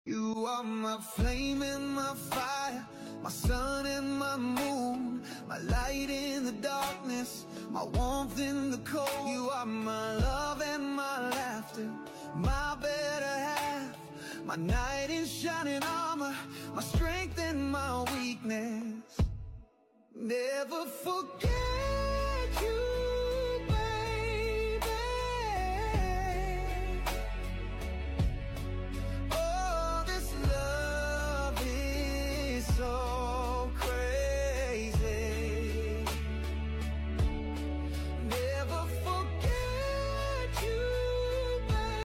You are my flame and my fire, my sun and my moon, my light in the darkness, my warmth in the cold. You are my love and my laughter, my better half, my knight in shining armor, my strength and my weakness. Never forget you.